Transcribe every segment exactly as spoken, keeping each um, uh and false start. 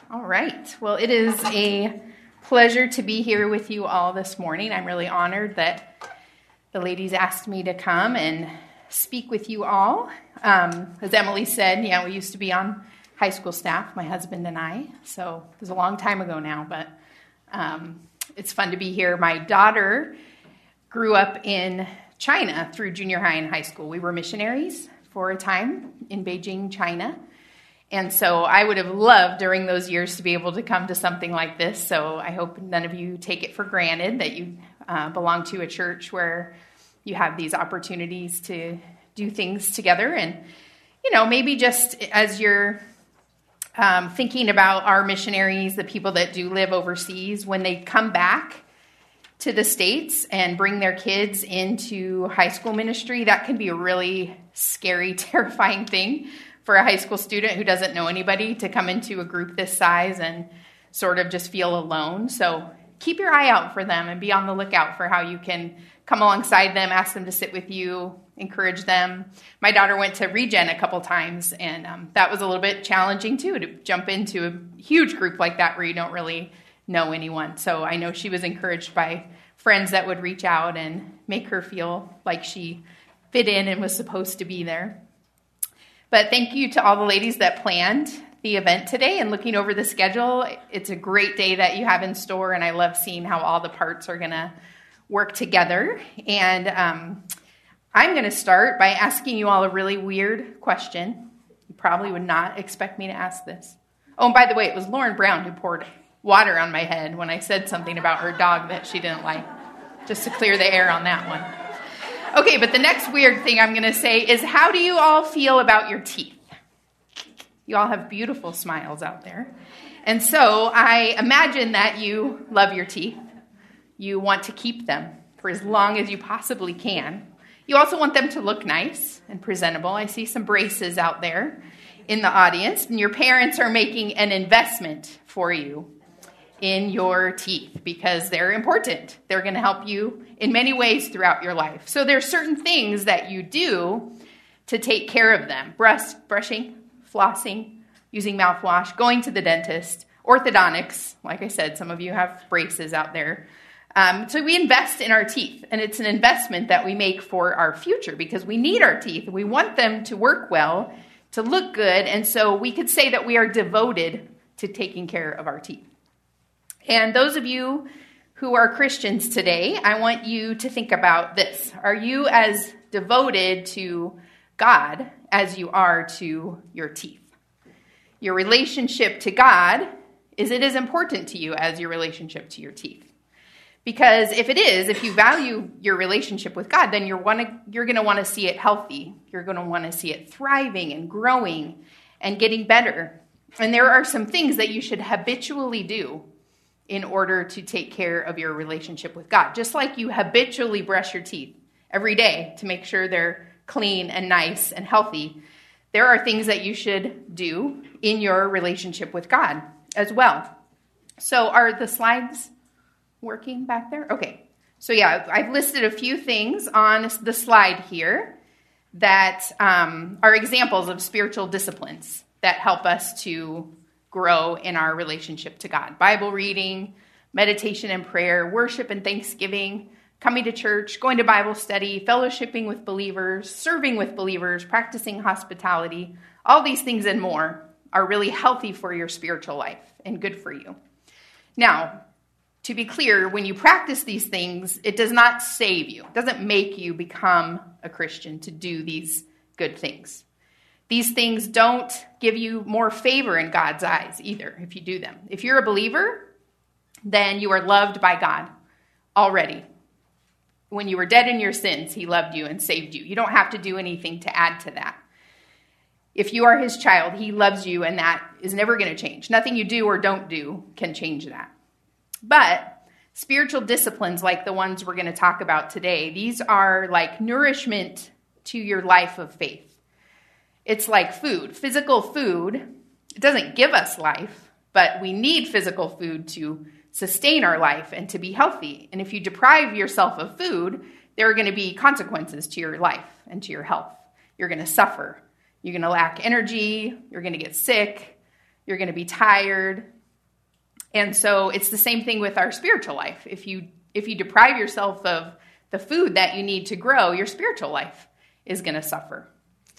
All right. Well, it is a pleasure to be here with you all this morning. I'm really honored that the ladies asked me to come and speak with you all. Um, as Emily said, yeah, we used to be on high school staff, my husband and I, so it was a long time ago now, but um, it's fun to be here. My daughter grew up in China through junior high and high school. We were missionaries for a time in Beijing, China. And so I would have loved during those years to be able to come to something like this. So I hope none of you take it for granted that you uh, belong to a church where you have these opportunities to do things together. And, you know, maybe just as you're um, thinking about our missionaries, the people that do live overseas, when they come back to the States and bring their kids into high school ministry, that can be a really scary, terrifying thing for a high school student who doesn't know anybody to come into a group this size and sort of just feel alone. So keep your eye out for them and be on the lookout for how you can come alongside them, ask them to sit with you, encourage them. My daughter went to Regen a couple times, and um, that was a little bit challenging too, to jump into a huge group like that where you don't really know anyone. So I know she was encouraged by friends that would reach out and make her feel like she fit in and was supposed to be there. But thank you to all the ladies that planned the event today and looking over the schedule. It's a great day that you have in store, and I love seeing how all the parts are going to work together. And um, I'm going to start by asking you all a really weird question. You probably would not expect me to ask this. Oh, and by the way, it was Lauren Brown who poured water on my head when I said something about her dog that she didn't like, just to clear the air on that one. Okay, but the next weird thing I'm going to say is, how do you all feel about your teeth? You all have beautiful smiles out there. And so I imagine that you love your teeth. You want to keep them for as long as you possibly can. You also want them to look nice and presentable. I see some braces out there in the audience, and your parents are making an investment for you in your teeth because they're important. They're going to help you in many ways throughout your life. So there's certain things that you do to take care of them. Brush, brushing, flossing, using mouthwash, going to the dentist, orthodontics. Like I said, some of you have braces out there. Um, so we invest in our teeth, and it's an investment that we make for our future because we need our teeth. We want them to work well, to look good, and so we could say that we are devoted to taking care of our teeth. And those of you who are Christians today, I want you to think about this. Are you as devoted to God as you are to your teeth? Your relationship to God, is it as important to you as your relationship to your teeth? Because if it is, if you value your relationship with God, then you're, wanna, you're going to want to see it healthy. You're going to want to see it thriving and growing and getting better. And there are some things that you should habitually do in order to take care of your relationship with God. Just like you habitually brush your teeth every day to make sure they're clean and nice and healthy, there are things that you should do in your relationship with God as well. So are the slides working back there? Okay. So yeah, I've listed a few things on the slide here that um, are examples of spiritual disciplines that help us to grow in our relationship to God. Bible reading, meditation and prayer, worship and thanksgiving, coming to church, going to Bible study, fellowshipping with believers, serving with believers, practicing hospitality. All these things and more are really healthy for your spiritual life and good for you. Now, to be clear, when you practice these things, it does not save you. It doesn't make you become a Christian to do these good things. These things don't give you more favor in God's eyes either if you do them. If you're a believer, then you are loved by God already. When you were dead in your sins, he loved you and saved you. You don't have to do anything to add to that. If you are his child, he loves you, and that is never going to change. Nothing you do or don't do can change that. But spiritual disciplines like the ones we're going to talk about today, these are like nourishment to your life of faith. It's like food. Physical food, it doesn't give us life, but we need physical food to sustain our life and to be healthy. And if you deprive yourself of food, there are going to be consequences to your life and to your health. You're going to suffer. You're going to lack energy. You're going to get sick. You're going to be tired. And so it's the same thing with our spiritual life. If you if you deprive yourself of the food that you need to grow, your spiritual life is going to suffer.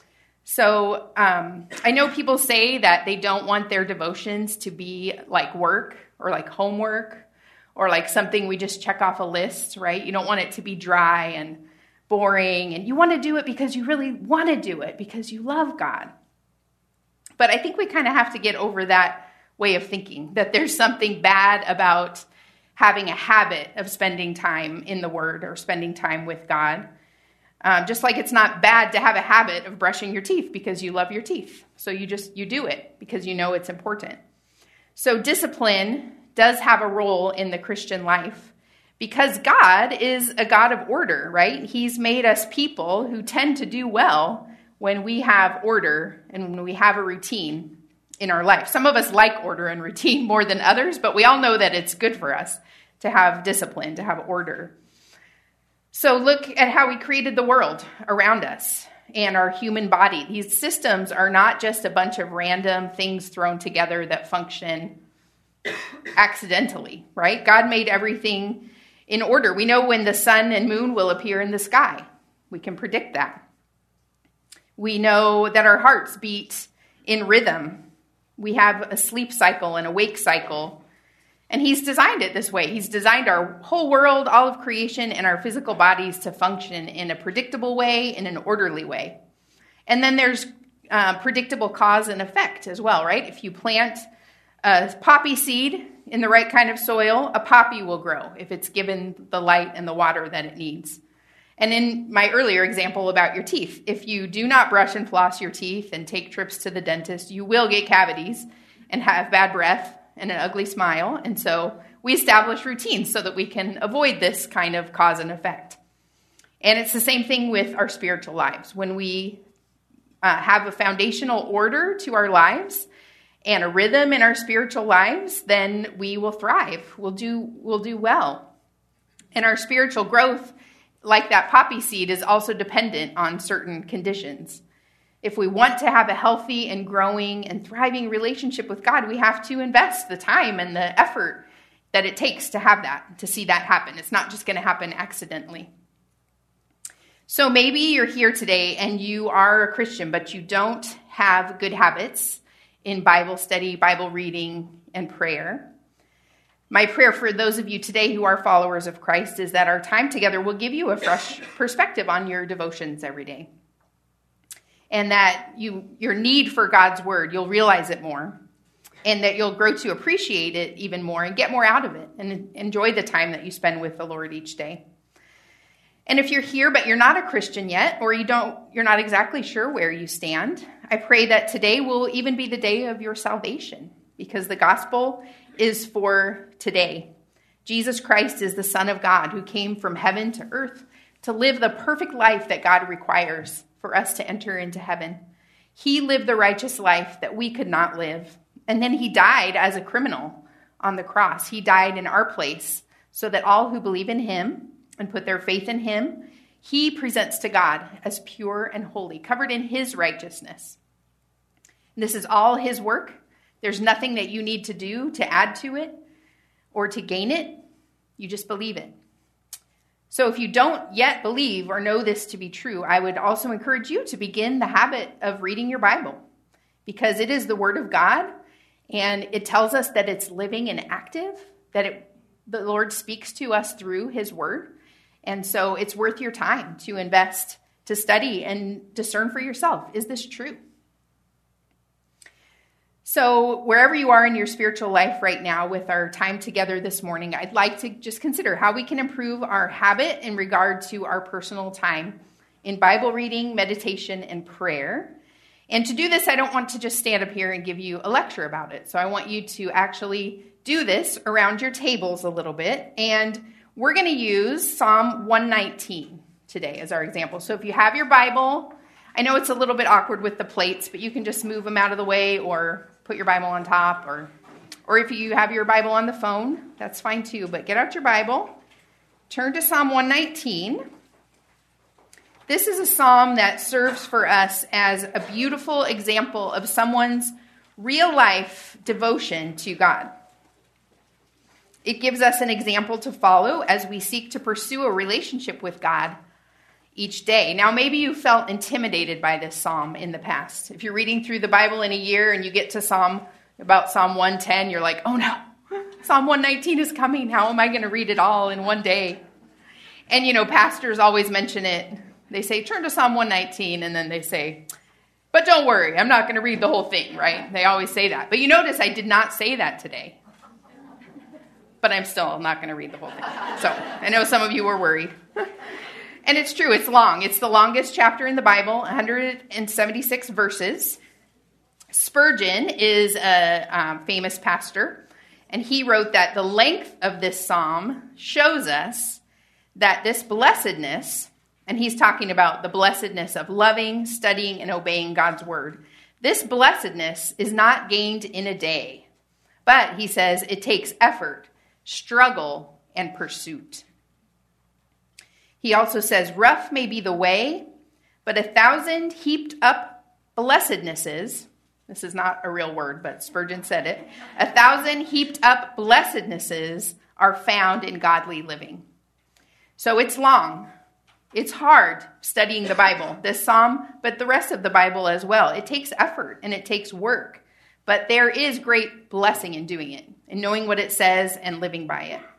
So um, I know people say that they don't want their devotions to be like work or like homework or like something we just check off a list, right? You don't want it to be dry and boring, and you want to do it because you really want to do it because you love God. But I think we kind of have to get over that way of thinking, that there's something bad about having a habit of spending time in the Word or spending time with God. Um, just like it's not bad to have a habit of brushing your teeth because you love your teeth. So you just, you do it because you know it's important. So discipline does have a role in the Christian life because God is a God of order, right? He's made us people who tend to do well when we have order and when we have a routine in our life. Some of us like order and routine more than others, but we all know that it's good for us to have discipline, to have order. So look at how we created the world around us and our human body. These systems are not just a bunch of random things thrown together that function accidentally, right? God made everything in order. We know when the sun and moon will appear in the sky. We can predict that. We know that our hearts beat in rhythm. We have a sleep cycle and a wake cycle. And he's designed it this way. He's designed our whole world, all of creation, and our physical bodies to function in a predictable way, in an orderly way. And then there's uh, predictable cause and effect as well, right? If you plant a poppy seed in the right kind of soil, a poppy will grow if it's given the light and the water that it needs. And in my earlier example about your teeth, if you do not brush and floss your teeth and take trips to the dentist, you will get cavities and have bad breath and an ugly smile. And so we establish routines so that we can avoid this kind of cause and effect. And it's the same thing with our spiritual lives. When we uh, have a foundational order to our lives and a rhythm in our spiritual lives, then we will thrive. We'll do, we'll do well. And our spiritual growth, like that poppy seed, is also dependent on certain conditions. If we want to have a healthy and growing and thriving relationship with God, we have to invest the time and the effort that it takes to have that, to see that happen. It's not just going to happen accidentally. So maybe you're here today and you are a Christian, but you don't have good habits in Bible study, Bible reading, and prayer. My prayer for those of you today who are followers of Christ is that our time together will give you a fresh perspective on your devotions every day. And that you your need for God's word, you'll realize it more. And that you'll grow to appreciate it even more and get more out of it and enjoy the time that you spend with the Lord each day. And if you're here but you're not a Christian yet, or you don't, you're not exactly sure where you stand, I pray that today will even be the day of your salvation, because the gospel is for today. Jesus Christ is the Son of God who came from heaven to earth to live the perfect life that God requires for us to enter into heaven. He lived the righteous life that we could not live. And then he died as a criminal on the cross. He died in our place so that all who believe in him and put their faith in him, he presents to God as pure and holy, covered in his righteousness. And this is all his work. There's nothing that you need to do to add to it or to gain it. You just believe it. So if you don't yet believe or know this to be true, I would also encourage you to begin the habit of reading your Bible, because it is the Word of God, and it tells us that it's living and active, that it, the Lord speaks to us through his Word. And so it's worth your time to invest, to study and discern for yourself. Is this true? So wherever you are in your spiritual life right now with our time together this morning, I'd like to just consider how we can improve our habit in regard to our personal time in Bible reading, meditation, and prayer. And to do this, I don't want to just stand up here and give you a lecture about it. So I want you to actually do this around your tables a little bit. And we're going to use Psalm one nineteen today as our example. So if you have your Bible, I know it's a little bit awkward with the plates, but you can just move them out of the way or put your Bible on top, or or if you have your Bible on the phone, that's fine too. But get out your Bible, turn to Psalm one nineteen. This is a psalm that serves for us as a beautiful example of someone's real life devotion to God. It gives us an example to follow as we seek to pursue a relationship with God each day. Now, maybe you felt intimidated by this psalm in the past. If you're reading through the Bible in a year and you get to Psalm, about Psalm one ten, you're like, oh no, Psalm one nineteen is coming. How am I going to read it all in one day? And, you know, pastors always mention it. They say, turn to Psalm one nineteen, and then they say, but don't worry, I'm not going to read the whole thing, right? They always say that. But you notice I did not say that today. But I'm still not going to read the whole thing. So I know some of you were worried. And it's true, it's long. It's the longest chapter in the Bible, one hundred seventy-six verses. Spurgeon is a um, famous pastor, and he wrote that the length of this psalm shows us that this blessedness, and he's talking about the blessedness of loving, studying, and obeying God's word. This blessedness is not gained in a day, but he says it takes effort, struggle, and pursuit. He also says, rough may be the way, but a thousand heaped up blessednesses, this is not a real word, but Spurgeon said it, a thousand heaped up blessednesses are found in godly living. So it's long. It's hard studying the Bible, this psalm, but the rest of the Bible as well. It takes effort and it takes work, but there is great blessing in doing it, in knowing what it says and living by it.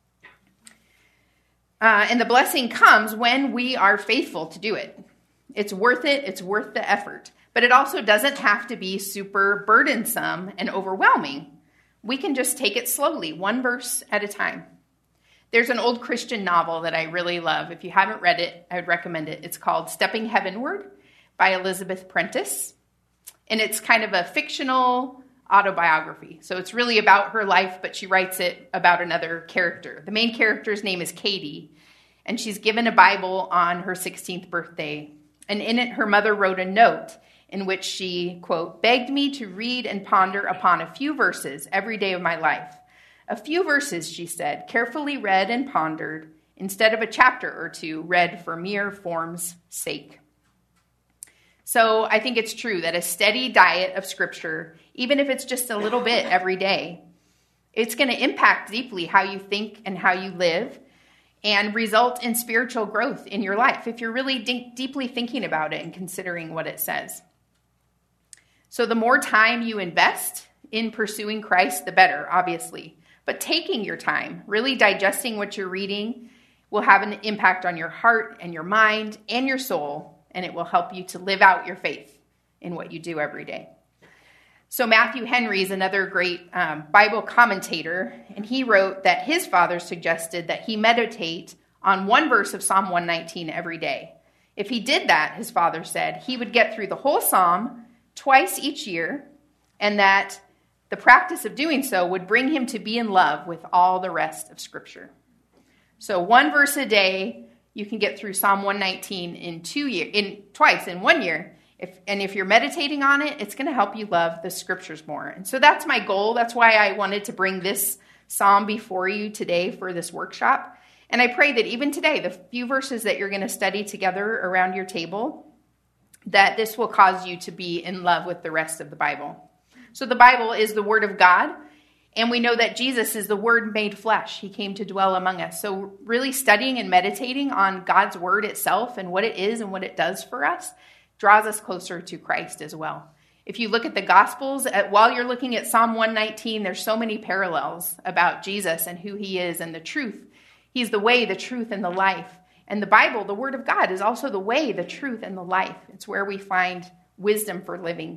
Uh, and the blessing comes when we are faithful to do it. It's worth it. It's worth the effort. But it also doesn't have to be super burdensome and overwhelming. We can just take it slowly, one verse at a time. There's an old Christian novel that I really love. If you haven't read it, I would recommend it. It's called Stepping Heavenward by Elizabeth Prentice. And it's kind of a fictional autobiography. So it's really about her life, but she writes it about another character. The main character's name is Katie, and she's given a Bible on her sixteenth birthday. And in it, her mother wrote a note in which she, quote, begged me to read and ponder upon a few verses every day of my life. A few verses, she said, carefully read and pondered, instead of a chapter or two read for mere form's sake. So I think it's true that a steady diet of Scripture, even if it's just a little bit every day, it's going to impact deeply how you think and how you live and result in spiritual growth in your life if you're really de- deeply thinking about it and considering what it says. So the more time you invest in pursuing Christ, the better, obviously. But taking your time, really digesting what you're reading, will have an impact on your heart and your mind and your soul, and it will help you to live out your faith in what you do every day. So Matthew Henry is another great um, Bible commentator, and he wrote that his father suggested that he meditate on one verse of Psalm one nineteen every day. If he did that, his father said, he would get through the whole psalm twice each year, and that the practice of doing so would bring him to be in love with all the rest of Scripture. So one verse a day, you can get through Psalm one nineteen in two years, in twice in one year. If, and if you're meditating on it, it's going to help you love the Scriptures more. And so that's my goal. That's why I wanted to bring this psalm before you today for this workshop. And I pray that even today, the few verses that you're going to study together around your table, that this will cause you to be in love with the rest of the Bible. So the Bible is the Word of God, and we know that Jesus is the Word made flesh. He came to dwell among us. So really studying and meditating on God's Word itself and what it is and what it does for us draws us closer to Christ as well. If you look at the Gospels, at, while you're looking at Psalm one nineteen, there's so many parallels about Jesus and who he is and the truth. He's the way, the truth, and the life. And the Bible, the Word of God, is also the way, the truth, and the life. It's where we find wisdom for living.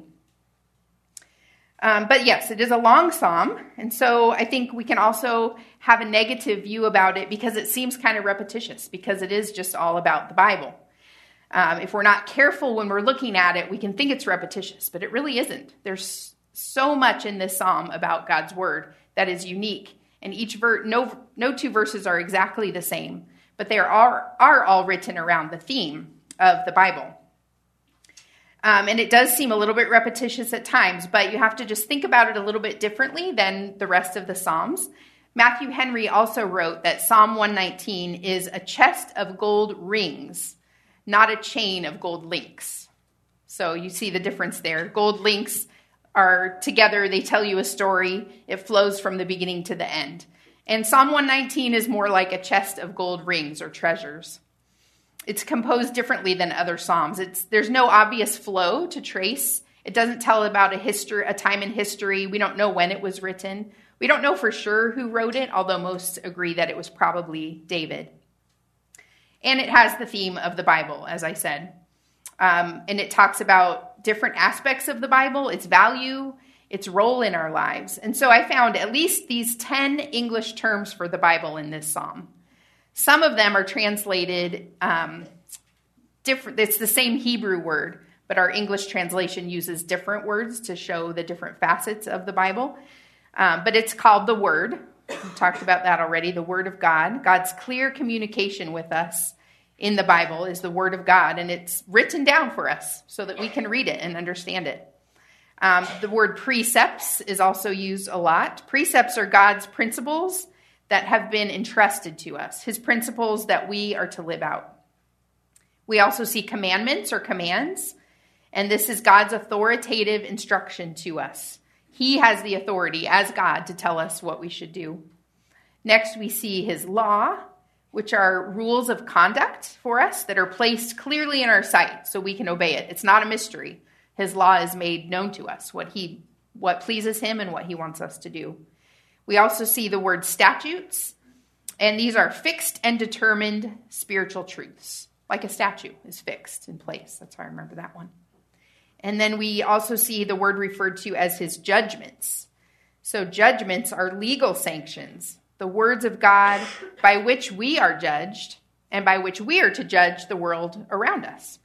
Um, but yes, it is a long psalm, and so I think we can also have a negative view about it because it seems kind of repetitious, because it is just all about the Bible. Um, if we're not careful when we're looking at it, we can think it's repetitious, but it really isn't. There's so much in this psalm about God's Word that is unique, and each ver- no no two verses are exactly the same, but they are are all written around the theme of the Bible. Um, and it does seem a little bit repetitious at times, but you have to just think about it a little bit differently than the rest of the Psalms. Matthew Henry also wrote that Psalm one nineteen is a chest of gold rings, not a chain of gold links. So you see the difference there. Gold links are together, they tell you a story. It flows from the beginning to the end. And Psalm one nineteen is more like a chest of gold rings or treasures. It's composed differently than other psalms. It's, there's no obvious flow to trace. It doesn't tell about a history, a time in history. We don't know when it was written. We don't know for sure who wrote it, although most agree that it was probably David. And it has the theme of the Bible, as I said. Um, and it talks about different aspects of the Bible, its value, its role in our lives. And so I found at least these ten English terms for the Bible in this psalm. Some of them are translated um, different. It's the same Hebrew word, but our English translation uses different words to show the different facets of the Bible. Um, but it's called the Word. We talked about that already, the Word of God. God's clear communication with us in the Bible is the Word of God, and it's written down for us so that we can read it and understand it. Um, the word precepts is also used a lot. Precepts are God's principles that have been entrusted to us, his principles that we are to live out. We also see commandments or commands, and this is God's authoritative instruction to us. He has the authority as God to tell us what we should do. Next, we see his law, which are rules of conduct for us that are placed clearly in our sight so we can obey it. It's not a mystery. His law is made known to us, what he, what pleases him and what he wants us to do. We also see the word statutes, and these are fixed and determined spiritual truths, like a statue is fixed in place. That's how I remember that one. And then we also see the word referred to as his judgments. So judgments are legal sanctions, the words of God by which we are judged and by which we are to judge the world around us.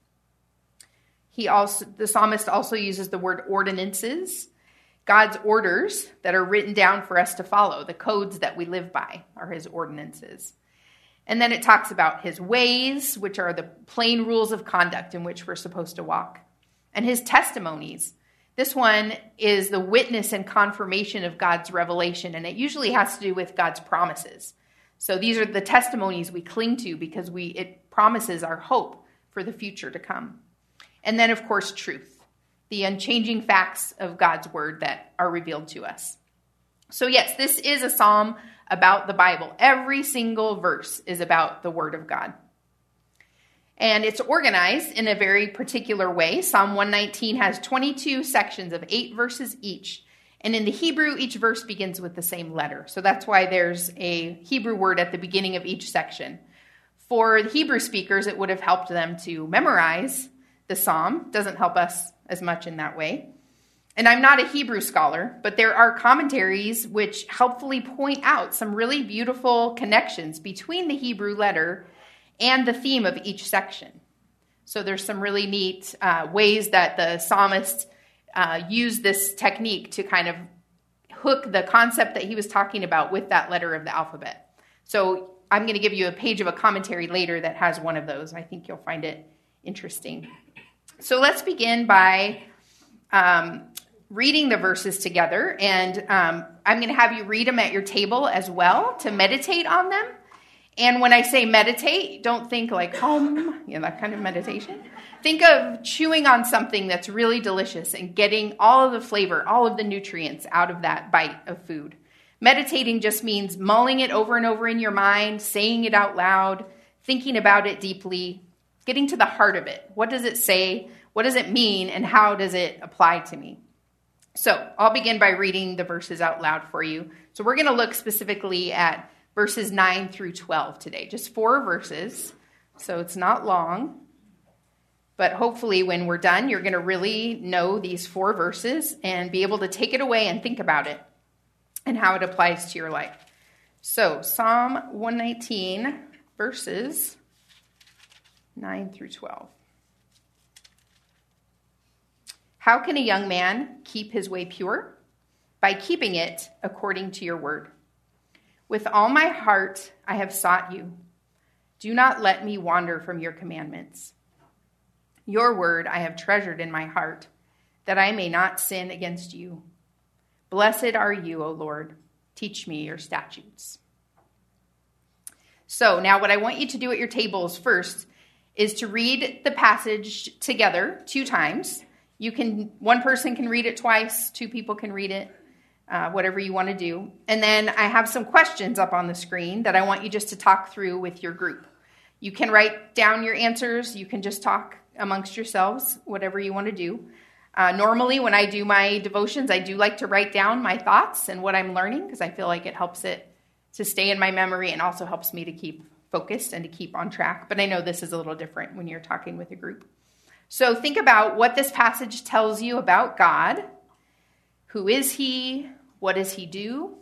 He also, the psalmist also uses the word ordinances, God's orders that are written down for us to follow. The codes that we live by are his ordinances. And then it talks about his ways, which are the plain rules of conduct in which we're supposed to walk. And his testimonies. This one is the witness and confirmation of God's revelation, and it usually has to do with God's promises. So these are the testimonies we cling to because we it promises our hope for the future to come. And then, of course, truth. The unchanging facts of God's word that are revealed to us. So yes, this is a psalm about the Bible. Every single verse is about the word of God. And it's organized in a very particular way. Psalm one nineteen has twenty-two sections of eight verses each. And in the Hebrew, each verse begins with the same letter. So that's why there's a Hebrew word at the beginning of each section. For the Hebrew speakers, it would have helped them to memorize the psalm. It doesn't help us as much in that way. And I'm not a Hebrew scholar, but there are commentaries which helpfully point out some really beautiful connections between the Hebrew letter and the theme of each section. So there's some really neat uh, ways that the psalmist uh, used this technique to kind of hook the concept that he was talking about with that letter of the alphabet. So I'm going to give you a page of a commentary later that has one of those. I think you'll find it interesting. So let's begin by um, reading the verses together. And um, I'm going to have you read them at your table as well to meditate on them. And when I say meditate, don't think like hum, you know, that kind of meditation. Think of chewing on something that's really delicious and getting all of the flavor, all of the nutrients out of that bite of food. Meditating just means mulling it over and over in your mind, saying it out loud, thinking about it deeply, getting to the heart of it. What does it say? What does it mean? And how does it apply to me? So I'll begin by reading the verses out loud for you. So we're going to look specifically at verses nine through twelve today. Just four verses, so it's not long. But hopefully when we're done, you're going to really know these four verses and be able to take it away and think about it and how it applies to your life. So Psalm one nineteen, verses nine through twelve. How can a young man keep his way pure? By keeping it according to your word. With all my heart I have sought you. Do not let me wander from your commandments. Your word I have treasured in my heart, that I may not sin against you. Blessed are you, O Lord. Teach me your statutes. So now what I want you to do at your tables first is to read the passage together two times. You can, one person can read it twice, two people can read it. uh, whatever you want to do. And then I have some questions up on the screen that I want you just to talk through with your group. You can write down your answers. You can just talk amongst yourselves, whatever you want to do. Uh, normally, when I do my devotions, I do like to write down my thoughts and what I'm learning because I feel like it helps it to stay in my memory and also helps me to keep focused and to keep on track. But I know this is a little different when you're talking with a group. So think about what this passage tells you about God. Who is he? What does he do?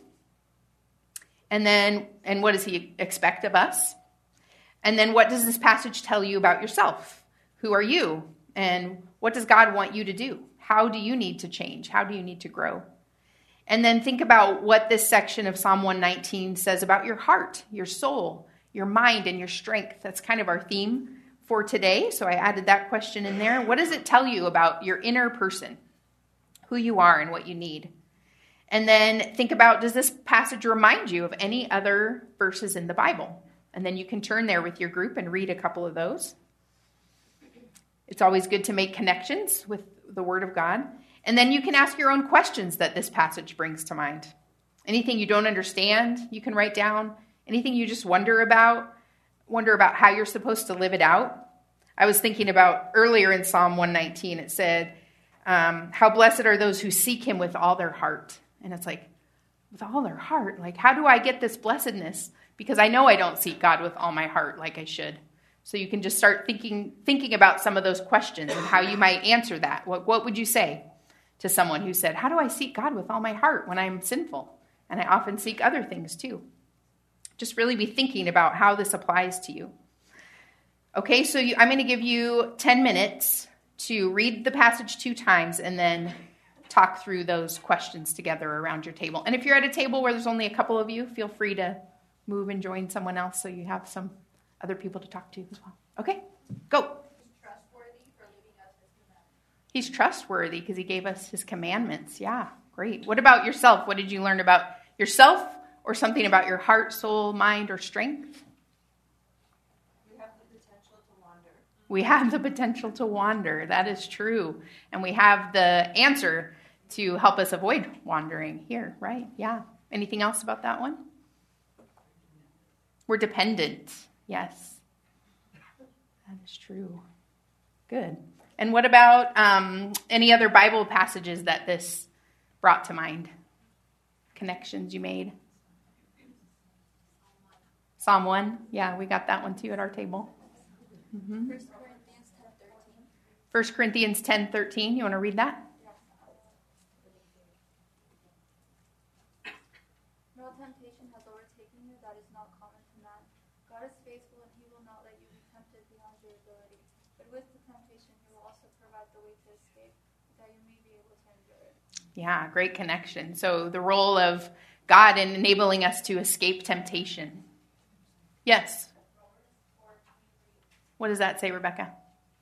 And then, and what does he expect of us? And then what does this passage tell you about yourself? Who are you? And what does God want you to do? How do you need to change? How do you need to grow? And then think about what this section of Psalm one nineteen says about your heart, your soul, your mind, and your strength. That's kind of our theme for today. So I added that question in there. What does it tell you about your inner person, who you are and what you need? And then think about, does this passage remind you of any other verses in the Bible? And then you can turn there with your group and read a couple of those. It's always good to make connections with the Word of God. And then you can ask your own questions that this passage brings to mind. Anything you don't understand, you can write down. Anything you just wonder about, wonder about how you're supposed to live it out. I was thinking about earlier in Psalm one nineteen, it said, um, how blessed are those who seek him with all their heart. And it's like, with all their heart? Like, how do I get this blessedness? Because I know I don't seek God with all my heart like I should. So you can just start thinking thinking about some of those questions and how you might answer that. What, what would you say to someone who said, how do I seek God with all my heart when I'm sinful? And I often seek other things too. Just really be thinking about how this applies to you. Okay, so you, I'm going to give you ten minutes to read the passage two times and then talk through those questions together around your table. And if you're at a table where there's only a couple of you, feel free to move and join someone else so you have some other people to talk to as well. Okay, go. He's trustworthy for leaving us his commandments. He's trustworthy because he gave us his commandments. Yeah, great. What about yourself? What did you learn about yourself or something about your heart, soul, mind, or strength? We have the potential to wander. We have the potential to wander. That is true. And we have the answer to help us avoid wandering here, right? Yeah. Anything else about that one? We're dependent. Yes. That is true. Good. And what about um, any other Bible passages that this brought to mind? Connections you made? Psalm one. Yeah, we got that one too at our table. Mm-hmm. First Corinthians ten thirteen. First Corinthians ten thirteen. You want to read that? No temptation has overtaken you that is not common to man. God is faithful and he will not let you be tempted beyond your ability. But with the temptation he will also provide the way to escape, that you may be able to endure it. Yeah, great connection. So the role of God in enabling us to escape temptation. Yes. What does that say, Rebecca?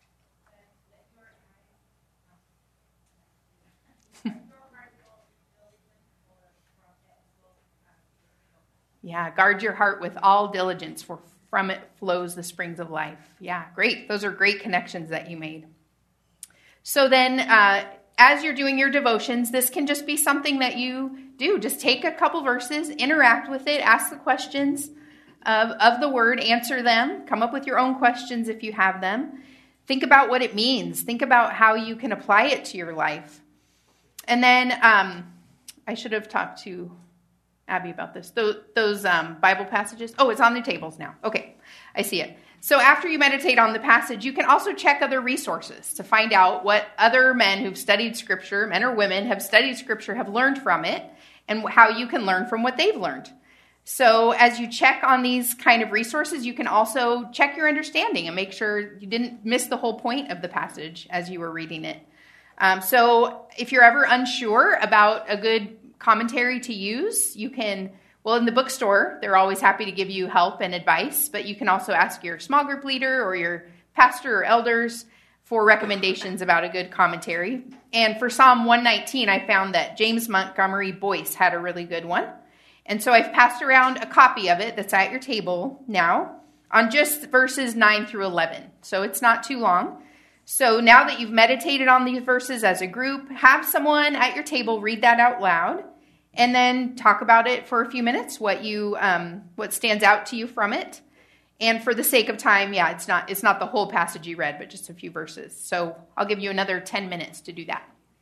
Yeah, guard your heart with all diligence, for from it flows the springs of life. Yeah, great. Those are great connections that you made. So then, uh, as you're doing your devotions, this can just be something that you do. Just take a couple verses, interact with it, ask the questions of, of the word, answer them, come up with your own questions if you have them. Think about what it means. Think about how you can apply it to your life. And then um, I should have talked to Abby about this. Those, those um, Bible passages. Oh, it's on the tables now. Okay, I see it. So after you meditate on the passage, you can also check other resources to find out what other men who've studied Scripture, men or women have studied Scripture, have learned from it, and how you can learn from what they've learned. So as you check on these kind of resources, you can also check your understanding and make sure you didn't miss the whole point of the passage as you were reading it. Um, so if you're ever unsure about a good commentary to use, you can, well, in the bookstore, they're always happy to give you help and advice, but you can also ask your small group leader or your pastor or elders for recommendations about a good commentary. And for Psalm one nineteen, I found that James Montgomery Boyce had a really good one. And so I've passed around a copy of it that's at your table now on just verses nine through eleven. So it's not too long. So now that you've meditated on these verses as a group, have someone at your table read that out loud and then talk about it for a few minutes, what you um, what stands out to you from it. And for the sake of time, yeah, it's not it's not the whole passage you read, but just a few verses. So I'll give you another ten minutes to do that.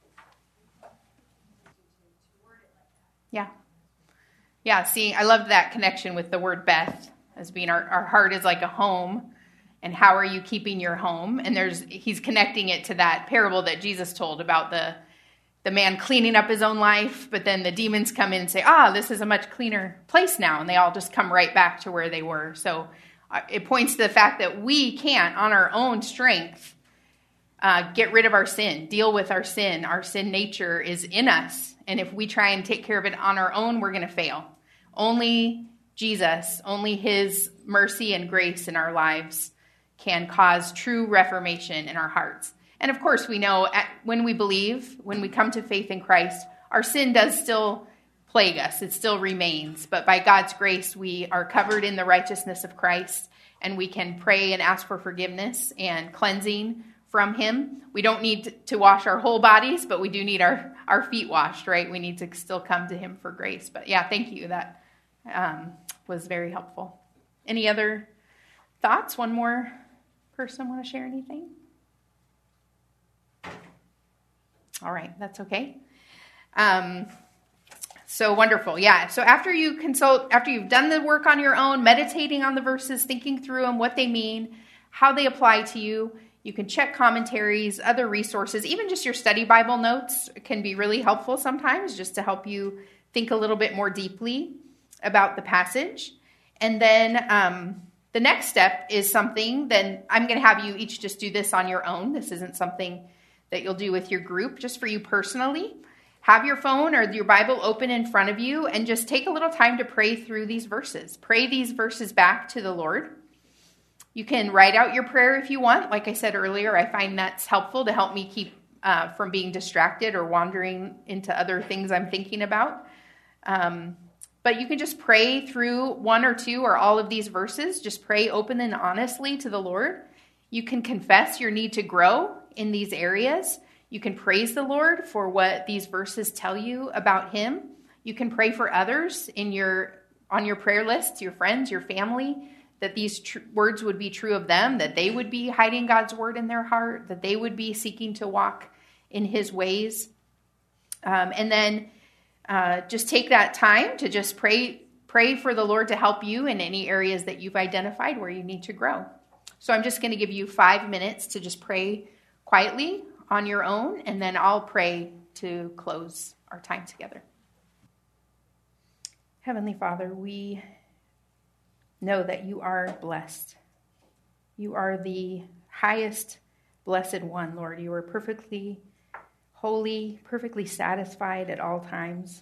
Yeah. Yeah, see, I love that connection with the word Beth as being our, our heart is like a home. And how are you keeping your home? And there's he's connecting it to that parable that Jesus told about the, the man cleaning up his own life, but then the demons come in and say, ah, this is a much cleaner place now. And they all just come right back to where they were. So uh, it points to the fact that we can't, on our own strength, uh, get rid of our sin, deal with our sin. Our sin nature is in us. And if we try and take care of it on our own, we're going to fail. Only Jesus, only his mercy and grace in our lives can cause true reformation in our hearts. And of course, we know at, when we believe, when we come to faith in Christ, our sin does still plague us. It still remains. But by God's grace, we are covered in the righteousness of Christ, and we can pray and ask for forgiveness and cleansing from him. We don't need to wash our whole bodies, but we do need our, our feet washed, right? We need to still come to him for grace. But yeah, thank you. That um, was very helpful. Any other thoughts? One more person want to share anything? All right, that's okay. Um, so wonderful. Yeah. So after you consult, after you've done the work on your own, meditating on the verses, thinking through them, what they mean, how they apply to you, you can check commentaries, other resources, even just your study Bible notes can be really helpful sometimes just to help you think a little bit more deeply about the passage. And then um, the next step is something, then I'm going to have you each just do this on your own. This isn't something that you'll do with your group, just for you personally. Have your phone or your Bible open in front of you and just take a little time to pray through these verses. Pray these verses back to the Lord. You can write out your prayer if you want. Like I said earlier, I find that's helpful to help me keep uh, from being distracted or wandering into other things I'm thinking about. Um, but you can just pray through one or two or all of these verses. Just pray open and honestly to the Lord. You can confess your need to grow in these areas. You can praise the Lord for what these verses tell you about him. You can pray for others in your on your prayer list, your friends, your family, that these tr- words would be true of them, that they would be hiding God's word in their heart, that they would be seeking to walk in his ways. Um, and then uh, just take that time to just pray, pray for the Lord to help you in any areas that you've identified where you need to grow. So I'm just going to give you five minutes to just pray quietly on your own, and then I'll pray to close our time together. Heavenly Father, we know that you are blessed. You are the highest blessed one, Lord. You are perfectly holy, perfectly satisfied at all times.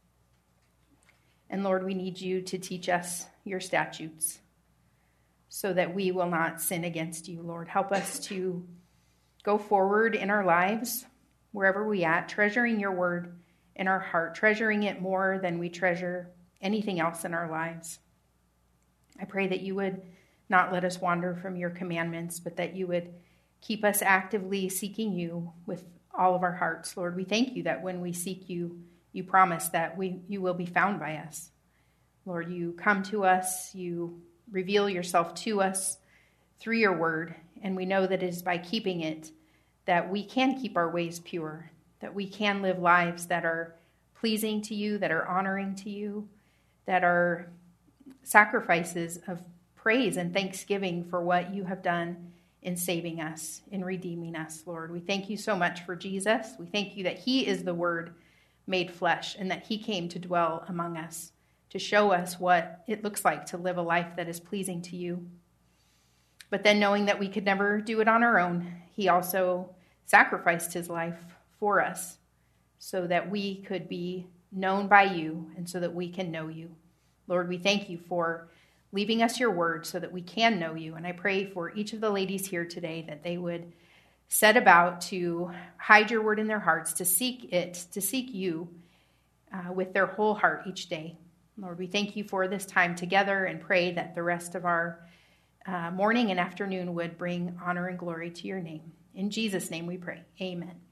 And Lord, we need you to teach us your statutes so that we will not sin against you, Lord. Help us to go forward in our lives, wherever we at, treasuring your word in our heart, treasuring it more than we treasure anything else in our lives. I pray that you would not let us wander from your commandments, but that you would keep us actively seeking you with all of our hearts. Lord, we thank you that when we seek you, you promise that we you will be found by us. Lord, you come to us, you reveal yourself to us through your word, and we know that it is by keeping it that we can keep our ways pure, that we can live lives that are pleasing to you, that are honoring to you, that are sacrifices of praise and thanksgiving for what you have done in saving us, in redeeming us, Lord. We thank you so much for Jesus. We thank you that he is the Word made flesh and that he came to dwell among us, to show us what it looks like to live a life that is pleasing to you. But then knowing that we could never do it on our own, he also sacrificed his life for us so that we could be known by you and so that we can know you. Lord, we thank you for leaving us your word so that we can know you. And I pray for each of the ladies here today that they would set about to hide your word in their hearts, to seek it, to seek you uh, with their whole heart each day. Lord, we thank you for this time together and pray that the rest of our uh, morning and afternoon would bring honor and glory to your name. In Jesus' name we pray. Amen.